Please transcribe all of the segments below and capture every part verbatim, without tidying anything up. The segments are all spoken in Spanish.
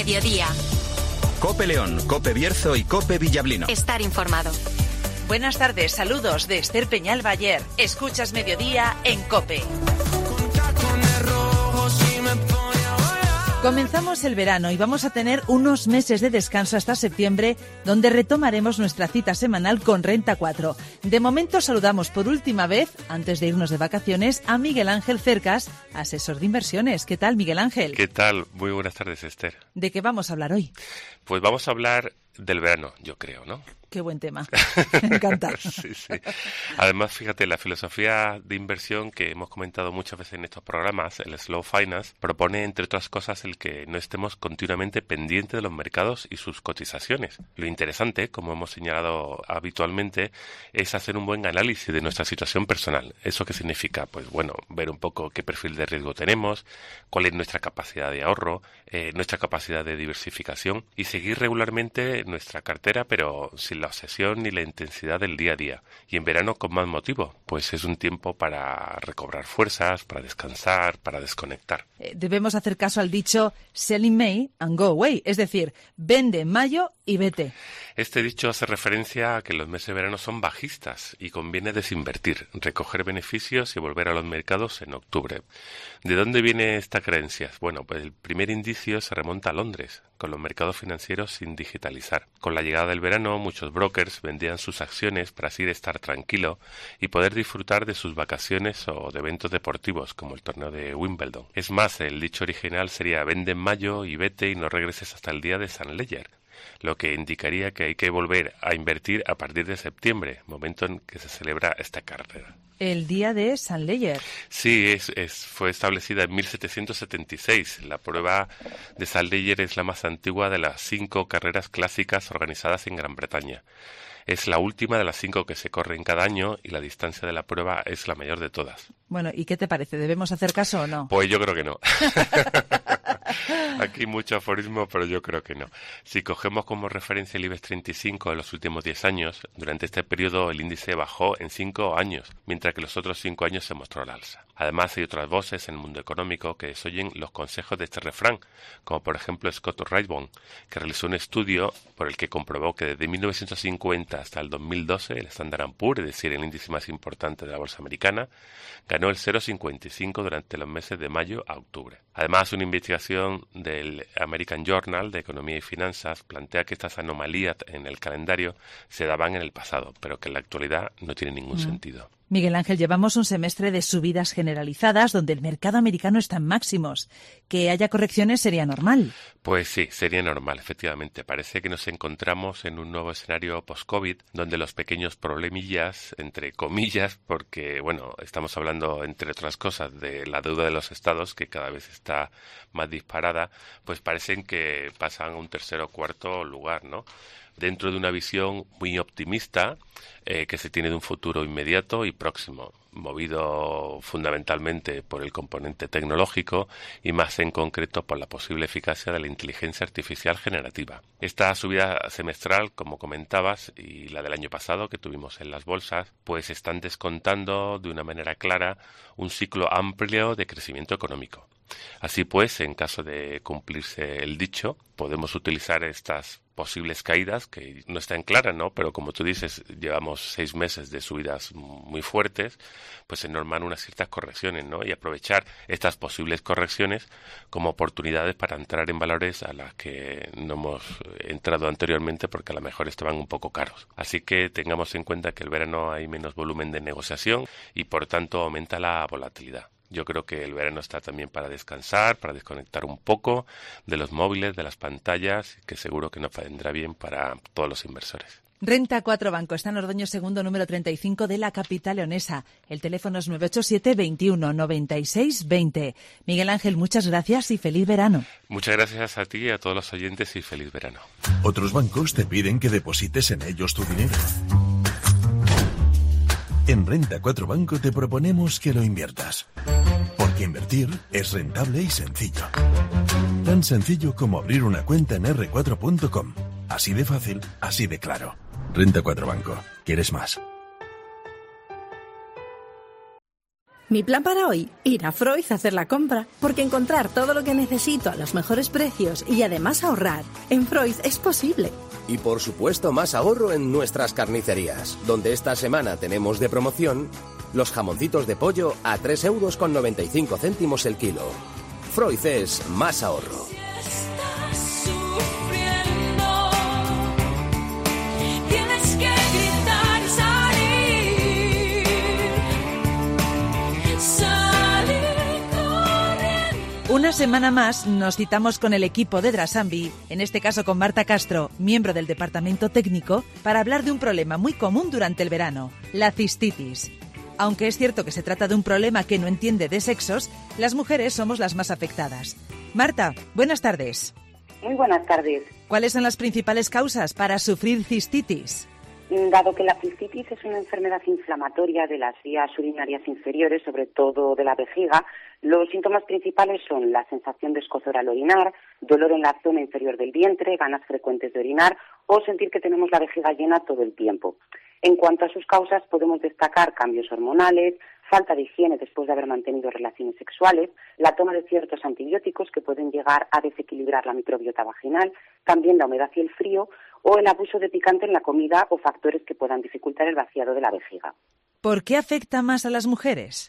mediodía. COPE León, COPE Bierzo y COPE Villablino. Estar informado. Buenas tardes, saludos de Esther Peñal Bayer. Escuchas Mediodía en COPE. Comenzamos el verano y vamos a tener unos meses de descanso hasta septiembre, donde retomaremos nuestra cita semanal con Renta cuatro. De momento saludamos por última vez, antes de irnos de vacaciones, a Miguel Ángel Cercas, asesor de inversiones. ¿Qué tal, Miguel Ángel? ¿Qué tal? Muy buenas tardes, Esther. ¿De qué vamos a hablar hoy? Pues vamos a hablar del verano, yo creo, ¿no? Qué buen tema. Me encanta. Sí, sí. Además, fíjate, la filosofía de inversión que hemos comentado muchas veces en estos programas, el Slow Finance, propone, entre otras cosas, el que no estemos continuamente pendientes de los mercados y sus cotizaciones. Lo interesante, como hemos señalado habitualmente, es hacer un buen análisis de nuestra situación personal. ¿Eso qué significa? Pues bueno, ver un poco qué perfil de riesgo tenemos, cuál es nuestra capacidad de ahorro, eh, nuestra capacidad de diversificación y seguir regularmente nuestra cartera, pero sin la obsesión ni la intensidad del día a día. Y en verano con más motivo, pues es un tiempo para recobrar fuerzas, para descansar, para desconectar. Eh, debemos hacer caso al dicho sell in May and go away, es decir, vende en mayo y vete. Este dicho hace referencia a que los meses de verano son bajistas y conviene desinvertir, recoger beneficios y volver a los mercados en octubre. ¿De dónde viene esta creencia? Bueno, pues el primer indicio se remonta a Londres, con los mercados financieros sin digitalizar. Con la llegada del verano, muchos brokers vendían sus acciones para así estar tranquilo y poder disfrutar de sus vacaciones o de eventos deportivos, como el torneo de Wimbledon. Es más, el dicho original sería vende en mayo y vete y no regreses hasta el día de San Leyer, lo que indicaría que hay que volver a invertir a partir de septiembre, momento en que se celebra esta carrera. El día de San Leyer. Sí, es, es, fue establecida en mil setecientos setenta y seis. La prueba de San Leyer es la más antigua de las cinco carreras clásicas organizadas en Gran Bretaña. Es la última de las cinco que se corren cada año y la distancia de la prueba es la mayor de todas. Bueno, ¿y qué te parece? ¿Debemos hacer caso o no? Pues yo creo que no. Aquí mucho aforismo, pero yo creo que no. Si cogemos como referencia el IBEX treinta y cinco de los últimos diez años, durante este periodo el índice bajó en cinco años, mientras que los otros cinco años se mostró al alza. Además, hay otras voces en el mundo económico que desoyen los consejos de este refrán, como por ejemplo Scott Raybon, que realizó un estudio por el que comprobó que desde mil novecientos cincuenta hasta el dos mil doce el Standard and Poor's, es decir, el índice más importante de la bolsa americana, ganó el cero coma cincuenta y cinco durante los meses de mayo a octubre. Además, una investigación del American Journal de Economía y Finanzas plantea que estas anomalías en el calendario se daban en el pasado, pero que en la actualidad no tienen ningún mm. sentido. Miguel Ángel, llevamos un semestre de subidas generalizadas donde el mercado americano está en máximos. Que haya correcciones sería normal. Pues sí, sería normal, efectivamente. Parece que nos encontramos en un nuevo escenario post-COVID donde los pequeños problemillas, entre comillas, porque, bueno, estamos hablando, entre otras cosas, de la deuda de los estados, que cada vez está más disparada, pues parecen que pasan a un tercer o cuarto lugar, ¿no? Dentro de una visión muy optimista eh, que se tiene de un futuro inmediato y próximo, movido fundamentalmente por el componente tecnológico y más en concreto por la posible eficacia de la inteligencia artificial generativa. Esta subida semestral, como comentabas, y la del año pasado que tuvimos en las bolsas, pues están descontando de una manera clara un ciclo amplio de crecimiento económico. Así pues, en caso de cumplirse el dicho, podemos utilizar estas posibles caídas, que no están claras, ¿no? Pero como tú dices, llevamos seis meses de subidas muy fuertes, pues es normal unas ciertas correcciones, ¿no? Y aprovechar estas posibles correcciones como oportunidades para entrar en valores a las que no hemos entrado anteriormente porque a lo mejor estaban un poco caros. Así que tengamos en cuenta que el verano hay menos volumen de negociación y por tanto aumenta la volatilidad. Yo creo que el verano está también para descansar, para desconectar un poco de los móviles, de las pantallas, que seguro que nos vendrá bien para todos los inversores. Renta cuatro Banco está en Ordoño Segundo, número treinta y cinco de la capital leonesa. El teléfono es nueve ocho siete, veintiuno, noventa y seis, veinte. Miguel Ángel, muchas gracias y feliz verano. Muchas gracias a ti y a todos los oyentes y feliz verano. Otros bancos te piden que deposites en ellos tu dinero. En Renta cuatro Banco te proponemos que lo inviertas. Porque invertir es rentable y sencillo. Tan sencillo como abrir una cuenta en erre cuatro punto com. Así de fácil, así de claro. Renta cuatro Banco. ¿Quieres más? Mi plan para hoy, ir a Freud a hacer la compra, porque encontrar todo lo que necesito a los mejores precios y además ahorrar, en Freud es posible. Y por supuesto más ahorro en nuestras carnicerías, donde esta semana tenemos de promoción los jamoncitos de pollo a tres euros con noventa y cinco céntimos el kilo. Freud es más ahorro. Una semana más nos citamos con el equipo de Drasambi, en este caso con Marta Castro, miembro del departamento técnico, para hablar de un problema muy común durante el verano, la cistitis. Aunque es cierto que se trata de un problema que no entiende de sexos, las mujeres somos las más afectadas. Marta, buenas tardes. Muy buenas tardes. ¿Cuáles son las principales causas para sufrir cistitis? Dado que la cistitis es una enfermedad inflamatoria de las vías urinarias inferiores, sobre todo de la vejiga, los síntomas principales son la sensación de escozor al orinar, dolor en la zona inferior del vientre, ganas frecuentes de orinar o sentir que tenemos la vejiga llena todo el tiempo. En cuanto a sus causas, podemos destacar cambios hormonales, falta de higiene después de haber mantenido relaciones sexuales, la toma de ciertos antibióticos que pueden llegar a desequilibrar la microbiota vaginal, también la humedad y el frío, o el abuso de picante en la comida o factores que puedan dificultar el vaciado de la vejiga. ¿Por qué afecta más a las mujeres?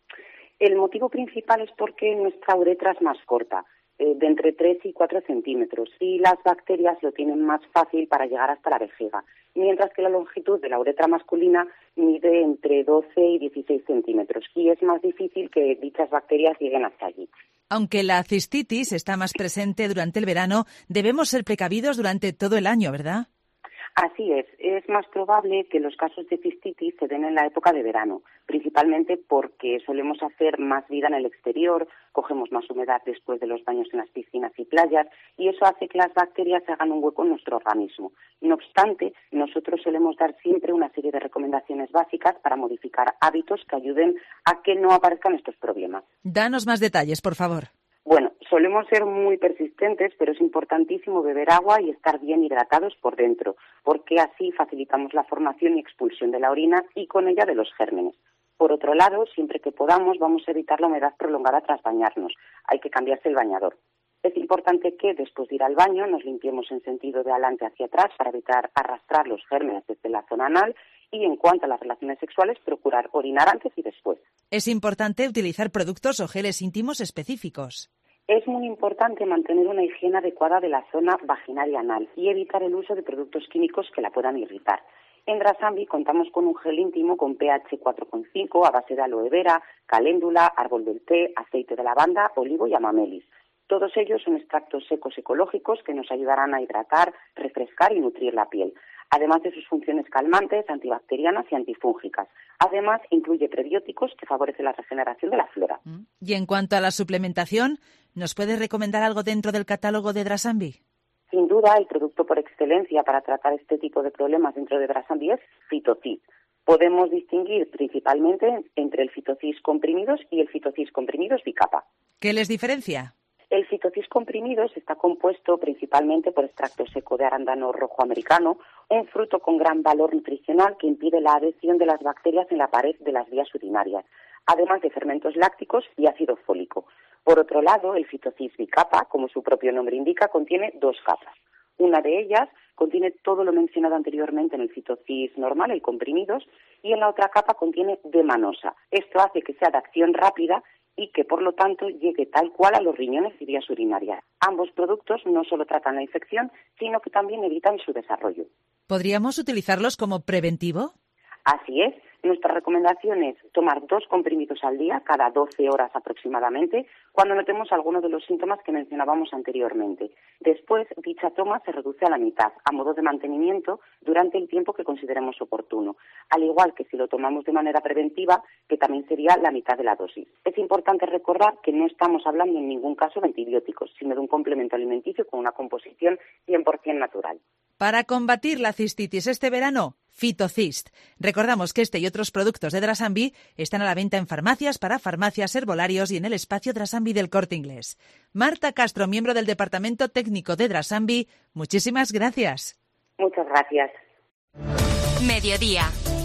El motivo principal es porque nuestra uretra es más corta, eh, de entre tres y cuatro centímetros, y las bacterias lo tienen más fácil para llegar hasta la vejiga, mientras que la longitud de la uretra masculina mide entre doce y dieciséis centímetros, y es más difícil que dichas bacterias lleguen hasta allí. Aunque la cistitis está más presente durante el verano, debemos ser precavidos durante todo el año, ¿verdad? Así es, es más probable que los casos de cistitis se den en la época de verano, principalmente porque solemos hacer más vida en el exterior, cogemos más humedad después de los baños en las piscinas y playas, y eso hace que las bacterias se hagan un hueco en nuestro organismo. No obstante, nosotros solemos dar siempre una serie de recomendaciones básicas para modificar hábitos que ayuden a que no aparezcan estos problemas. Danos más detalles, por favor. Bueno, solemos ser muy persistentes, pero es importantísimo beber agua y estar bien hidratados por dentro, porque así facilitamos la formación y expulsión de la orina y con ella de los gérmenes. Por otro lado, siempre que podamos, vamos a evitar la humedad prolongada tras bañarnos. Hay que cambiarse el bañador. Es importante que, después de ir al baño, nos limpiemos en sentido de adelante hacia atrás para evitar arrastrar los gérmenes desde la zona anal y, en cuanto a las relaciones sexuales, procurar orinar antes y después. Es importante utilizar productos o geles íntimos específicos. Es muy importante mantener una higiene adecuada de la zona vaginal y anal y evitar el uso de productos químicos que la puedan irritar. En Drasambi contamos con un gel íntimo con pH cuatro coma cinco a base de aloe vera, caléndula, árbol del té, aceite de lavanda, olivo y amamelis. Todos ellos son extractos secos ecológicos que nos ayudarán a hidratar, refrescar y nutrir la piel, además de sus funciones calmantes, antibacterianas y antifúngicas. Además, incluye prebióticos que favorecen la regeneración de la flora. Y en cuanto a la suplementación, ¿nos puedes recomendar algo dentro del catálogo de Drasambi? Sin duda, el producto por excelencia para tratar este tipo de problemas dentro de Drasambi es Fitocis. Podemos distinguir principalmente entre el Fitocis comprimidos y el Fitocis comprimidos bicapa. ¿Qué les diferencia? El Fitocis comprimidos está compuesto principalmente por extracto seco de arándano rojo americano, un fruto con gran valor nutricional que impide la adhesión de las bacterias en la pared de las vías urinarias, además de fermentos lácticos y ácido fólico. Por otro lado, el Fitocis bicapa, como su propio nombre indica, contiene dos capas. Una de ellas contiene todo lo mencionado anteriormente en el Fitocis normal, el comprimidos, y en la otra capa contiene D-manosa. Esto hace que sea de acción rápida y que, por lo tanto, llegue tal cual a los riñones y vías urinarias. Ambos productos no solo tratan la infección, sino que también evitan su desarrollo. ¿Podríamos utilizarlos como preventivo? Así es. Nuestra recomendación es tomar dos comprimidos al día, cada doce horas aproximadamente, cuando notemos alguno de los síntomas que mencionábamos anteriormente. Después, dicha toma se reduce a la mitad, a modo de mantenimiento, durante el tiempo que consideremos oportuno, al igual que si lo tomamos de manera preventiva, que también sería la mitad de la dosis. Es importante recordar que no estamos hablando en ningún caso de antibióticos, sino de un complemento alimenticio con una composición cien por ciento natural. Para combatir la cistitis este verano, Fitocist. Recordamos que este y otros productos de Drasambi están a la venta en farmacias, para farmacias, herbolarios y en el espacio Drasambi del Corte Inglés. Marta Castro, miembro del Departamento Técnico de Drasambi, muchísimas gracias. Muchas gracias. Mediodía.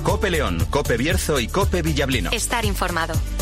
Cope León, Cope Bierzo y Cope Villablino. Estar informado.